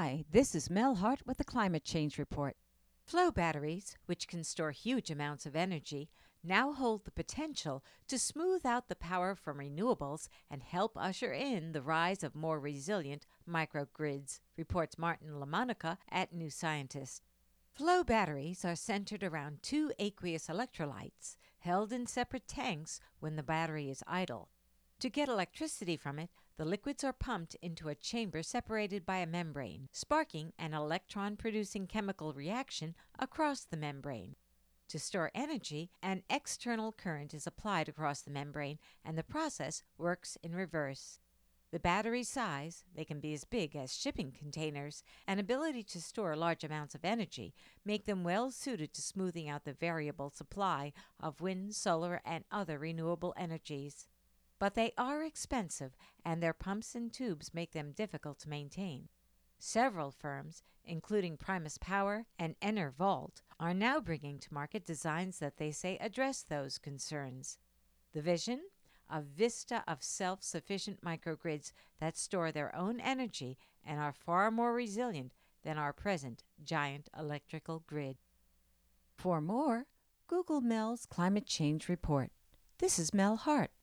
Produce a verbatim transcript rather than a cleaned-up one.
Hi, this is Mel Hart with the Climate Change Report. Flow batteries, which can store huge amounts of energy, now hold the potential to smooth out the power from renewables and help usher in the rise of more resilient microgrids, reports Martin LaMonica at New Scientist. Flow batteries are centered around two aqueous electrolytes held in separate tanks when the battery is idle. To get electricity from it, the liquids are pumped into a chamber separated by a membrane, sparking an electron-producing chemical reaction across the membrane. To store energy, an external current is applied across the membrane, and the process works in reverse. The battery size, they can be as big as shipping containers, and ability to store large amounts of energy make them well suited to smoothing out the variable supply of wind, solar, and other renewable energies. But they are expensive, and their pumps and tubes make them difficult to maintain. Several firms, including Primus Power and Enervolt, are now bringing to market designs that they say address those concerns. The vision? A vista of self-sufficient microgrids that store their own energy and are far more resilient than our present giant electrical grid. For more, Google Mel's Climate Change Report. This is Mel Hart.